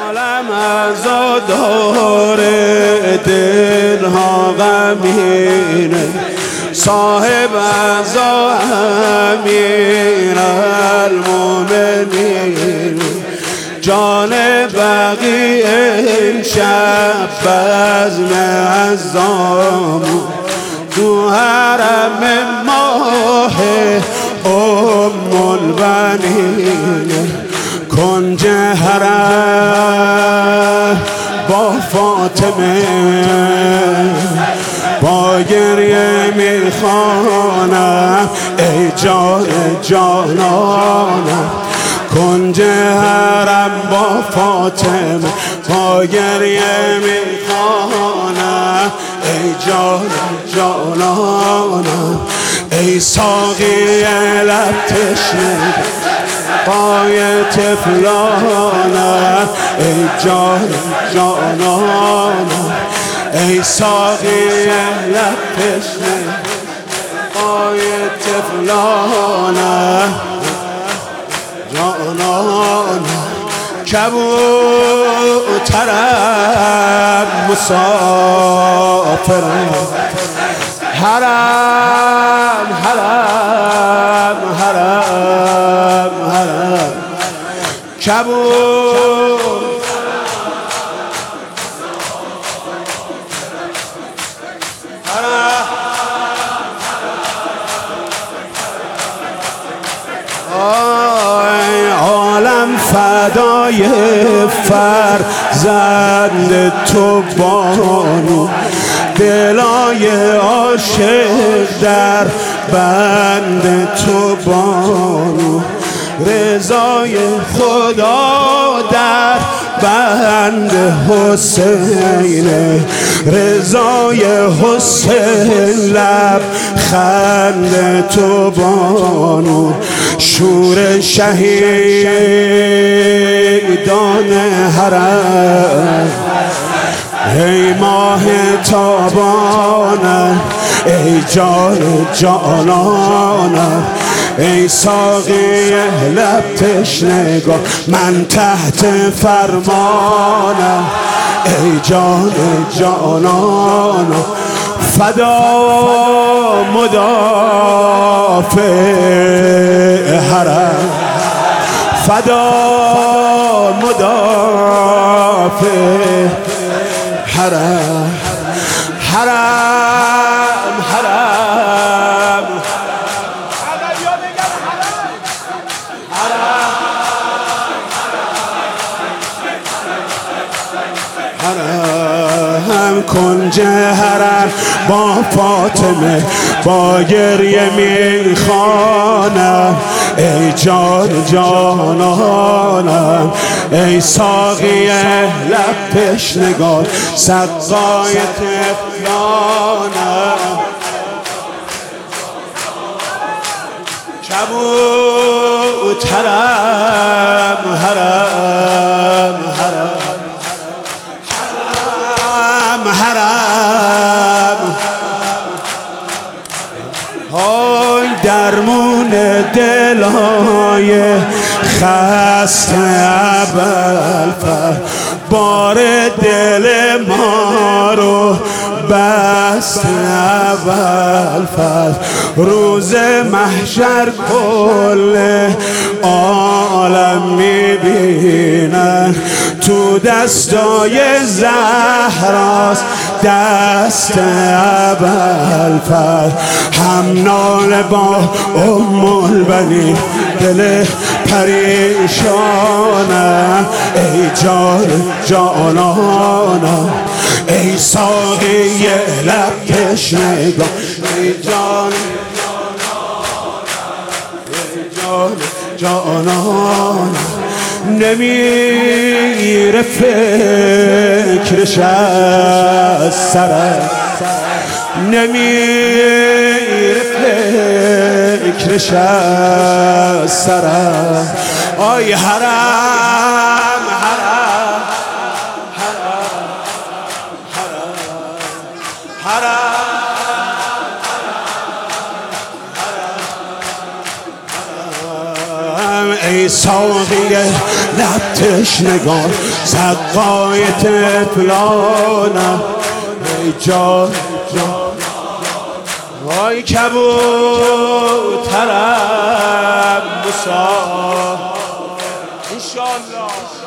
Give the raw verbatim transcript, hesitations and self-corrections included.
عالم عزادار دلها غمینه، صاحب عزا امیر المؤمنین، جان بقی امشب بزم عزام تو حرم ماه ام البنین، کنج حرم با فاطمه با گریه میخوانم ای جان جانانم، کنج حرم با فاطمه با گریه میخوانم ای جان جانانم، ای ساقی لب تشنه پای طفلانم ای جان جانانم، ای ساقی لب تشنه پای طفلانم جانانم، کبوترم مسافرم، حرم حرم حرم حرم کبوت عالم فدای فرزند تو بانو، دلای عاشق در بند تو بانو، رضای خدا در بند حسین، رضای حسین لب خند تو بانو، شور شهیدان حرم ای ماه تابانم، ای جان جانانم، ای ساقی لب تشنگان من تحت فرمانم، ای جان جانانم، فدا مدافع حرم، فدا مدافع حرم، حرم حرم حرم، کنج حرم با فاطمه با گریه میخوانم ای جان جانانم، ای ساقی لب تشنگان سقای طفلانم، کبوترم حرم حرم حرم حرم های درمون دلای خسته ابوالفضل، بار دل ما رو بست ابوالفضل، روز محشر کل عالم میبینن تو دستای زهراست دست ابوالفضل، هم ناله با ام البنین دل پریشانم ای جان جانانم، ای ساقی لب تشنگان ای جان جانانم، جانانم، نمیره فکرش از سرم، نمیره فکرش از سرم، آی حرم حرم حرم حرم حرم، ای ای ساقی لب تشنگان سقای طفلانم ای جان جان وای کبوترم بسا انشالله